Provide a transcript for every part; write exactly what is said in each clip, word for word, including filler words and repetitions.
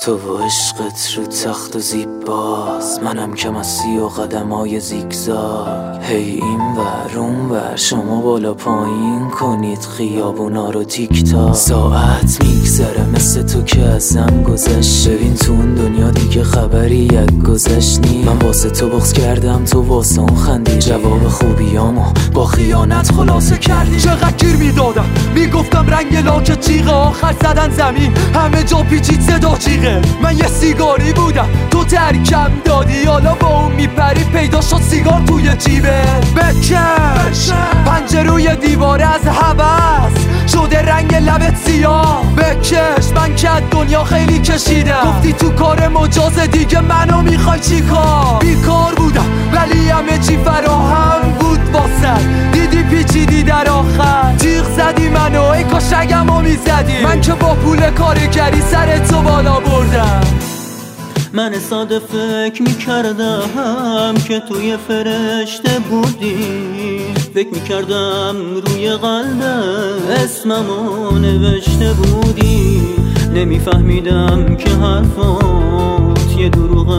تو و عشقت رو تخت و زیباست، منم که مسیح و قدم های زیگزاگ. هی این ور اون ور شما بالا پایین کنید خیابونا رو تیک تاک. ساعت میگذره مثل تو که ازم گذشت، ببین تو اون دنیا دیگه خبری یک گذشت نی. من واسه تو بغض کردم تو واسه اون خندی، جواب خوبیامو با خیانت خلاصه کردی. چقدر گیر میدادم میگفتم رنگ لاک جیغه، آخر زدن زمین همه جا پیچید صدا جیغه. من یه سیگاری بودم تو ترکم دادی، حالا با اون میپری پیدا شد سیگار توی جیبه. بکش پنجروی دیواره از هوس شده رنگ لبت سیاه. بکش من که دنیا خیلی کشیدم، گفتی تو کار مجاز دیگه منو میخوای چی کار. بیکار بودم ولی همه چی فراهم بود واسه، دیدی پیچیدی در آخر جیغ زدی منو، ای کاش رگمو میزدی. من که با پول کارگری سر تو بالا بردم. من ساده فکر میکردم که توی فرشته بودی، فکر میکردم روی قلب اسممو نوشته بودی. نمیفهمیدم که حرفات یه دروغ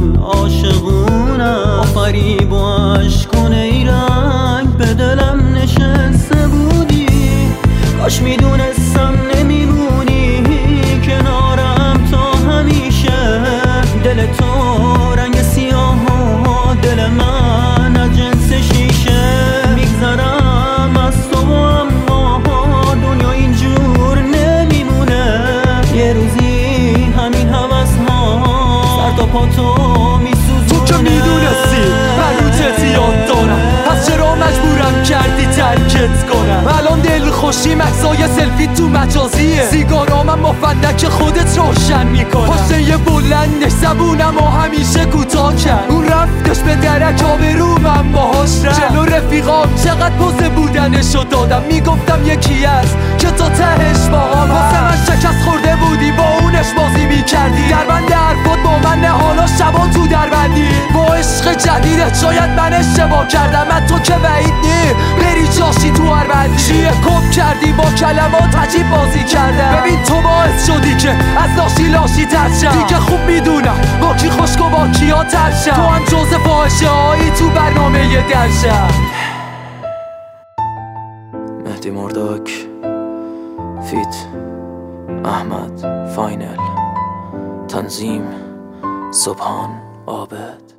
عاشقونه، فریب و عشقون ای رنگ به دلم نشسته بودی. کاش میدونستم نمیمونی کنارم تا همیشه، دل تو رنگ سیاه و دل من از جنس شیشه. میگذرم از تو اما دنیا اینجور نمیمونه، یه روزی همین حوث ها سر تا پا تو میسوزونه. تو که میدونستی من رو تزیاد دارم، پس چرا مجبورم کردی ترکت کنم؟ الان دل خوشی مکسای سلفی تو مجازیه، سیگارام اما فندک خودت روشن میکنم. پاشته یه بلندش زبونم و همیشه کوتاه کرد، اون رفتش به درک آبرو من باهاش رفت. جلو رفیقام چقدر پوزه بودنشو دادم، میگفتم یکی هست که تا تهش با هم واسه من شکست خورده بودی، با اونش بازی میکردی. در بند حرفات با من نه، حالا شبا تو دربندی با عشق جدیدت. شاید من اشتباه کردم، من تو که بعید نی بری جاشی تو هر بندی. چیه کپ کردی با کلمات عجیب بازی کردم، ببین تو باعث شدی که از لاشی لاشی ترشم. دیگه خوب میدونم با کی خشک و با کیا ترشم، تو هم جز فاحشه هایی تو برنامه درشم. مهدی مرداک فیت احمد فاینل، تنظیم سبحان عابد.